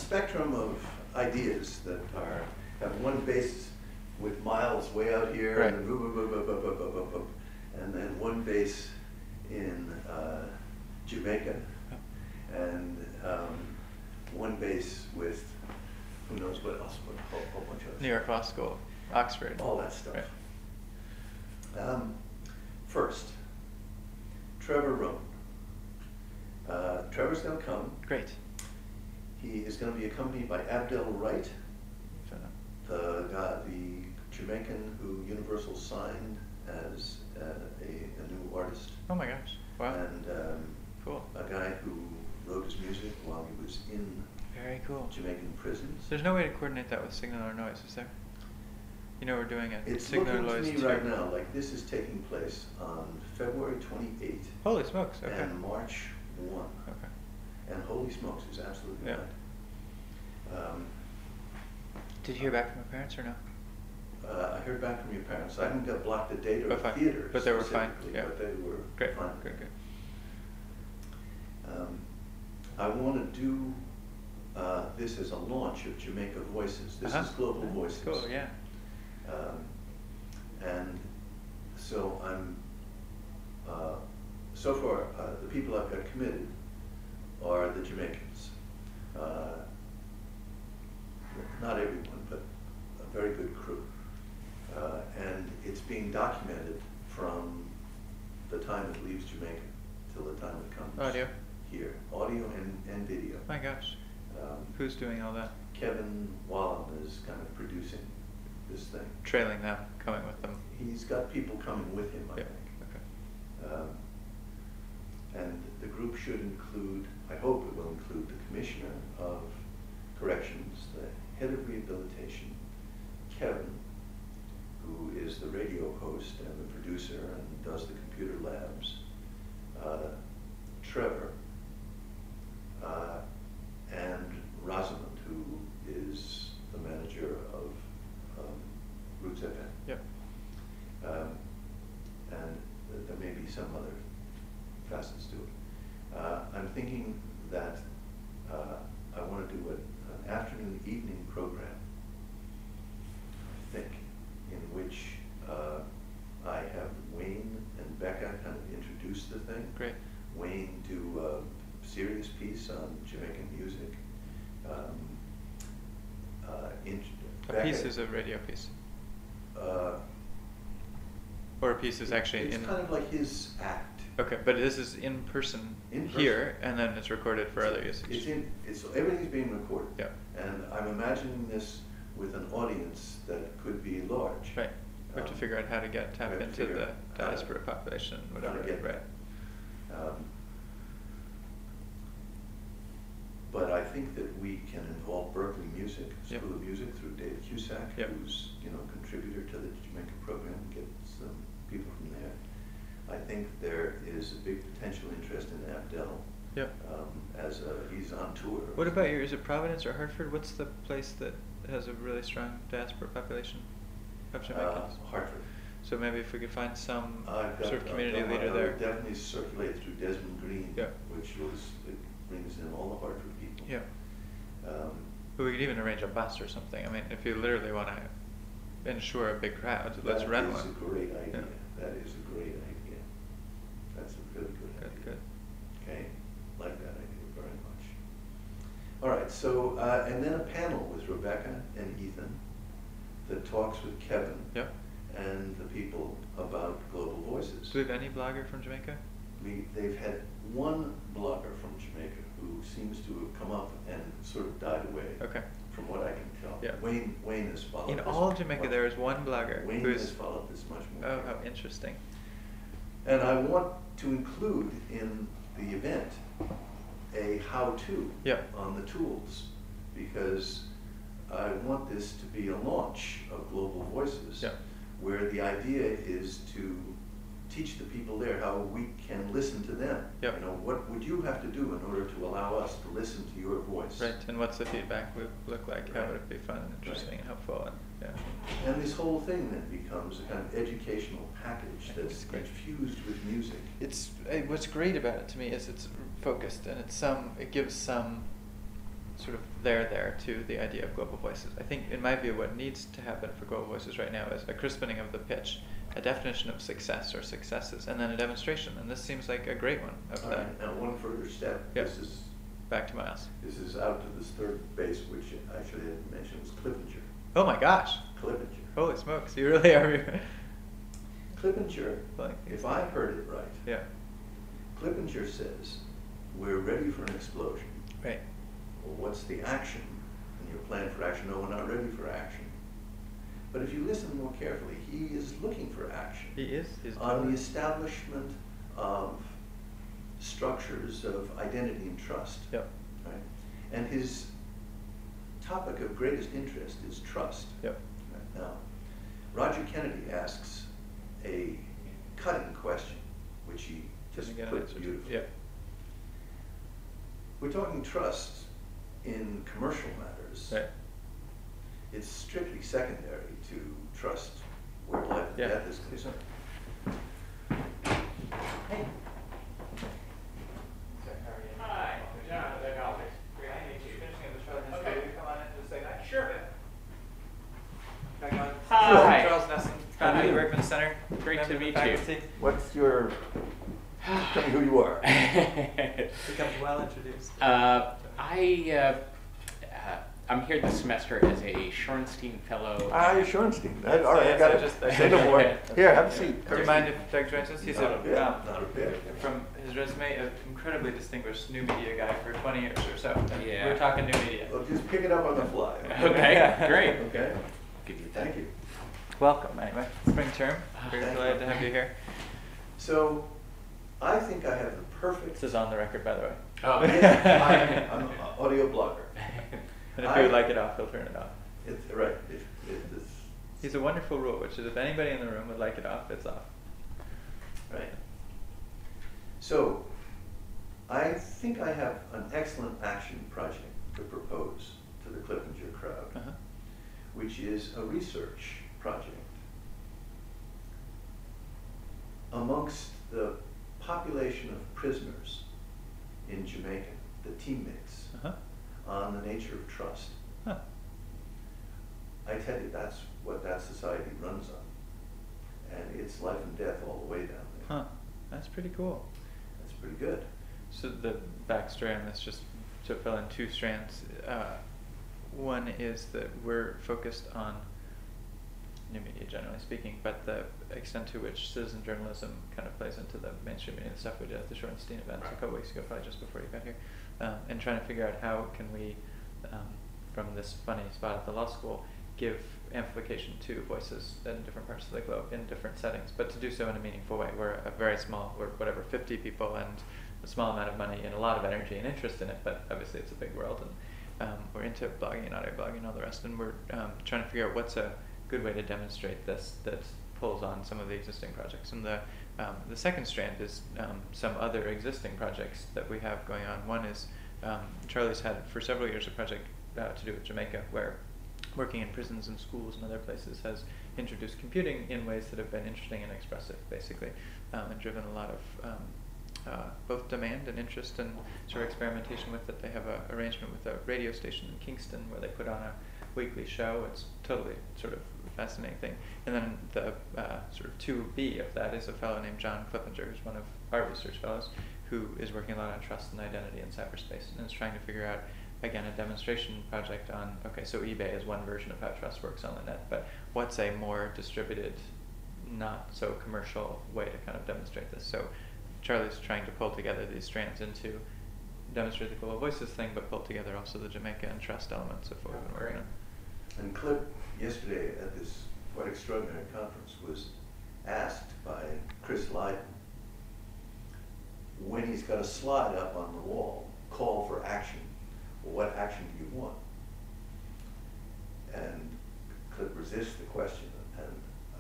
spectrum of ideas that have one base with Miles way out here, Right. and then boop, boop, boop, boop, boop, boop, boop, boop, boop, and then one base in Jamaica, and one base with who knows what else, but a whole bunch of New York Law School, Oxford. all that stuff. Right. First, Trevor Rohn. Trevor's going to come. Great. He is going to be accompanied by Abdel Wright, the Jamaican who Universal signed as a new artist. Oh my gosh! Wow. And cool. a guy who wrote his music while he was in Very cool. Jamaican prisons. There's no way to coordinate that with Signal or Noise, is there? You know, we're doing it. It's Signal or looking to Noise me right now like this is taking place on February 28th Holy smokes! Okay. and March 1. Okay. And holy smokes is absolutely Yeah. right. Did you hear back from your parents or no? I heard back from your parents. I haven't got blocked the date or Oh, the fine. theater But they were fine, specifically, yeah. but they were Great. fine. Good. Good. I want to do this as a launch of Jamaica Voices. This is Global Voices. Cool. Yeah. And so I'm, so far, the people I've got committed are the Jamaicans. Not everyone, but a very good crew. And it's being documented from the time it leaves Jamaica till the time it comes Audio. here. Audio and video. My gosh. Who's doing all that? Kevin Wallen is kind of producing this thing. Trailing them, coming with them. He's got people coming with him, I Yeah. think. Okay. And the group should include, I hope it will include the Commissioner of Corrections, the Head of Rehabilitation, Kevin, who is the radio host and the producer and does the computer labs, Trevor, and Rosamond, who is the manager of Roots FM. Yep. And there may be some other facets to it. I'm thinking that I want to do an afternoon evening program, I think, in which I have Wayne and Becca kind of introduce the thing. Great. Wayne do a serious piece on Jamaican music. A piece is a radio piece. Or a piece is actually it's in. kind of like his act. Okay, but this is in person, here, and then it's recorded for other usage. Everything's being recorded. Yeah. And I'm imagining this with an audience that could be large. Right. We have to figure out how to tap we have to into figure the out how to- diaspora population, how whatever. to get Right. But I think that we can involve Berkeley Music, Yep. School of Music, through David Cusack, Yep. who's contributor to the Jamaica program, get some people from there. I think there is a big potential interest in Abdel. Yep. He's on tour. What about is it Providence or Hartford? What's the place that has a really strong diaspora population of Jamaicans? Hartford. So maybe if we could find some I've got sort of community I leader would there. definitely circulate through Desmond Green, Yeah. which it brings in all the Hartford people. Yeah. But we could even arrange a bus or something. I mean, if you literally want to ensure a big crowd, let's rent one. That is a great idea. Yeah. That is a great idea. That's a really good idea. Good. Okay, like that idea very much. All right, so, and then a panel with Rebecca and Ethan that talks with Kevin Yep. and the people about Global Voices. Do we have any blogger from Jamaica? They've had one blogger from Jamaica who seems to have come up and sort of died away. Okay. From what I can tell. Yeah. Wayne has followed In this all of Jamaica, much- there is one blogger Wayne who's. has followed this much more. Oh, how carefully. interesting. And I want to include in the event a how-to Yep. on the tools, because I want this to be a launch of Global Voices, Yep. where the idea is to teach the people there how we can listen to them. Yep. You know, what would you have to do in order to allow us to listen to your voice? Right, and what's the feedback loop look like? How Right. would it be fun and interesting Right. and helpful? And, yeah. And this whole thing then becomes a kind of educational package that's It's great. infused with music. It's what's great about it to me is it's focused and it gives some sort of there to the idea of Global Voices. I think, in my view, what needs to happen for Global Voices right now is a crispening of the pitch, a definition of success or successes, and then a demonstration. And this seems like a great one of All that. right, now one further step. Yep. This is Back to Miles. This is out to this third base, which I should have mentioned was Clippinger. Oh my gosh! Clippinger. Holy smokes! You really are. Clippinger, Like, if I heard it right, yeah. Clippinger says, we're ready for an explosion. Right. Well, what's the action? And your plan for action? No, we're not ready for action. But if you listen more carefully, he is looking for action. He is. He's on the establishment of structures of identity and trust. Yep. Right? And his topic of greatest interest is trust. Yep. Right? Now, Roger Kennedy asks a cutting question, which he just Doesn't get an put answer to. beautifully. Yep. We're talking trust in commercial matters. Right. It's strictly secondary to trust where life and Yeah. death is concerned. Hey. Hi, John, the office. Great to meet you. Finishing up the Charles Nesson. Okay. Will you come on in and just say hi? Sure. Back on. Hi. Charles Nesson, Hi. Faculty Berkman Center. Great member to of the meet faculty. you. What's your, tell me who you are. Becomes well introduced. I'm here this semester as a Shorenstein Fellow. You're Shorenstein. All right, I got it. Say no more. Here, have a seat. Do you mind if Doug joins us? He's Not a bit, a, not a bit. from his resume, an incredibly distinguished new media guy for 20 years or so. And Yeah. We're talking new media. Well, just pick it up on the fly. Okay, great. Okay, Give you that. thank you. Welcome, anyway. Spring term. Very Thank glad you. to have you here. So, I think I have the perfect. This is on the record, by the way. Oh. Yeah, I'm an audio blogger. And if you would like it off, he'll turn it off. It's, right, if it's, He's a wonderful rule, which is if anybody in the room would like it off, it's off. right. So, I think I have an excellent action project to propose to the Clippinger crowd, Uh-huh. which is a research project amongst the population of prisoners in Jamaica, the teammates, Uh-huh. on the nature of trust. Huh. I tell you, that's what that society runs on. And it's life and death all the way down there. Huh. That's pretty cool. That's pretty good. So the backstory on this, just to fill in two strands. One is that we're focused on new media, generally speaking, but the extent to which citizen journalism kind of plays into the mainstream media, the stuff we did at the Shorenstein event a couple weeks ago, probably just before you got here, and trying to figure out how can we, from this funny spot at the law school, give amplification to voices in different parts of the globe in different settings, but to do so in a meaningful way. We're a very small, we're whatever, 50 people and a small amount of money and a lot of energy and interest in it, but obviously it's a big world, and we're into blogging and audio blogging and all the rest, and we're trying to figure out what's a good way to demonstrate this that pulls on some of the existing projects. And the second strand is some other existing projects that we have going on. One is Charlie's had for several years a project to do with Jamaica, where working in prisons and schools and other places has introduced computing in ways that have been interesting and expressive, basically, and driven a lot of both demand and interest and sort of experimentation with it. They have an arrangement with a radio station in Kingston where they put on a weekly show. It's totally sort of a fascinating thing. And then the sort of 2B of that is a fellow named John Clippinger, who's one of our research fellows, who is working a lot on trust and identity in cyberspace and is trying to figure out, again, a demonstration project on, okay, so eBay is one version of how trust works on the net, but what's a more distributed, not so commercial way to kind of demonstrate this? So Charlie's trying to pull together these strands into demonstrate the Global Voices thing, but pull together also the Jamaica and trust elements of what we've been working on. And Clip, yesterday at this quite extraordinary conference, was asked by Chris Lydon, when he's got a slide up on the wall, call for action, well, what action do you want? And Clip resists the question, and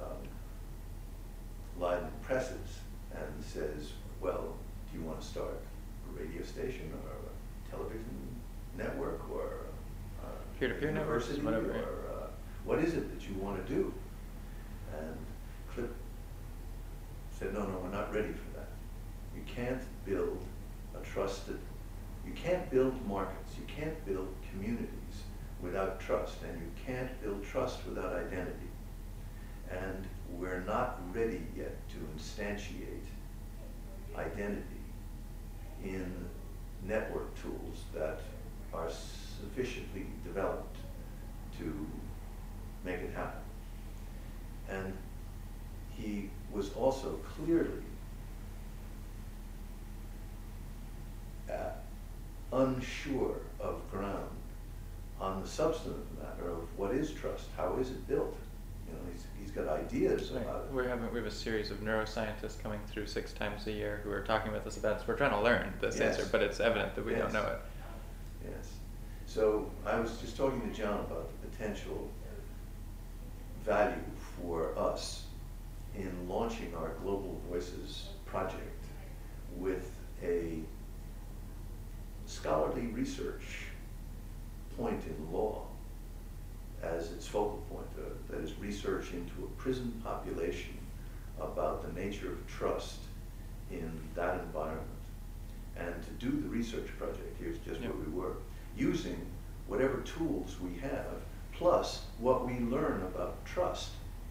Lydon presses and says, well, do you want to start a radio station or a television network or peer-to-peer networks, university whatever. or what is it that you want to do? And Clip said, no, we're not ready for that. You can't build a trusted, you can't build markets, you can't build communities without trust, and you can't build trust without identity. And we're not ready yet to instantiate identity in network tools that are sufficiently developed to make it happen. And he was also clearly unsure of ground on the substantive matter of what is trust, how is it built. You know, he's got ideas Right. about it. We have a series of neuroscientists coming through 6 times a year who are talking about this events. We're trying to learn this Yes. answer, but it's evident that we Yes. don't know it. Yes. So I was just talking to John about the potential value for us in launching our Global Voices project with a scholarly research point in law as its focal point, that is research into a prison population about the nature of trust in that environment. And to do the research project, here's just Yeah. where we were, using whatever tools we have, plus what we learn about trust,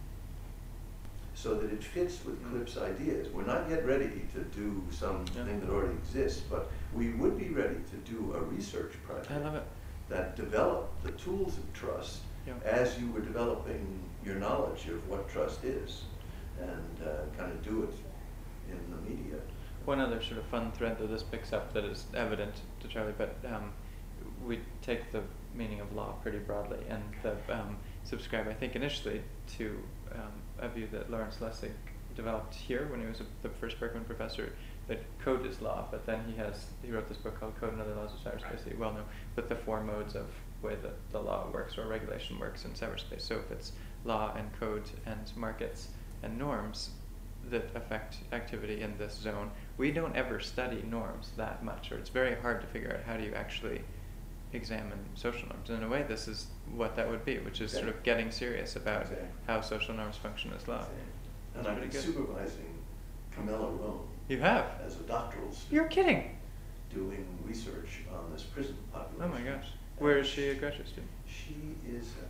so that it fits with CLIP's ideas. We're not yet ready to do something that already exists, but we would be ready to do a research project I love it. that developed the tools of trust Yeah. as you were developing your knowledge of what trust is, and kind of do it in the media. One other sort of fun thread that this picks up that is evident to Charlie, but we take the meaning of law pretty broadly, and subscribe, I think, initially to a view that Lawrence Lessig developed here when he was the first Berkman professor, that code is law, but then he wrote this book called Code and Other Laws of Cyberspace that you well know, with the 4 modes of way that the law works or regulation works in cyberspace. So if it's law and code and markets and norms that affect activity in this zone, we don't ever study norms that much, or it's very hard to figure out how do you actually examine social norms. And in a way, this is what that would be, which is sort of getting serious about Exactly. how social norms function as law. And I've been Pretty good. supervising Camilla Rome You have? as a doctoral student. You're kidding! Doing research on this prison population. Oh my gosh. Where is she a graduate student? She is at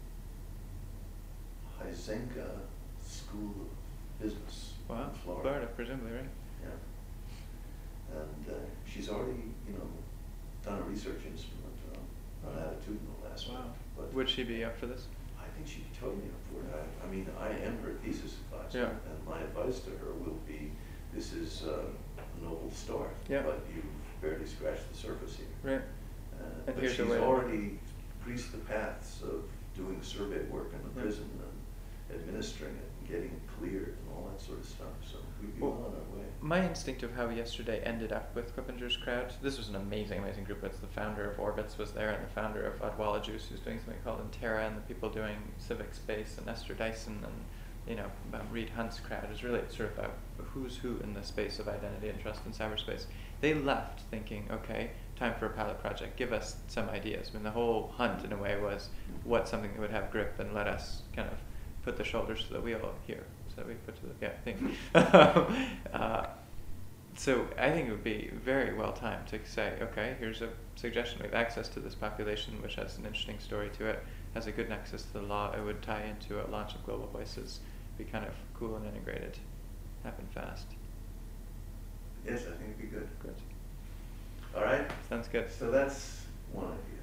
the Hyzenka School of Business Wow, in Florida. presumably, right? Yeah. And she's already, done a research instrument on attitudinal aspect. Wow. But Would she be up for this? I think she'd be totally up for it. I mean, I am her thesis advisor, Yeah. and my advice to her will be, this is a noble start, Yeah. but you've barely scratched the surface here. Right. And But here's she's a way to- already greased the paths of doing survey work in the Yeah. prison and administering it and getting it cleared and all that sort of stuff, so we'd be Well, well on our way. My instinct of how yesterday ended up with Clippinger's crowd, this was an amazing group. It's the founder of Orbitz was there, and the founder of Adwala Juice, who's doing something called Intera, and the people doing Civic Space, and Esther Dyson, and Reed Hunt's crowd. Is really sort of a who's who in the space of identity and trust in cyberspace. They left thinking, okay, time for a pilot project. Give us some ideas. I mean, the whole hunt, in a way, was what's something that would have grip and let us kind of put the shoulders to the wheel here. So we put to the thing. So I think it would be very well timed to say, okay, here's a suggestion. We have access to this population, which has an interesting story to it, has a good nexus to the law. It would tie into a launch of Global Voices, be kind of cool and integrated, happen fast. Yes, I think it'd be good. Good. All right? Sounds good. So that's one idea.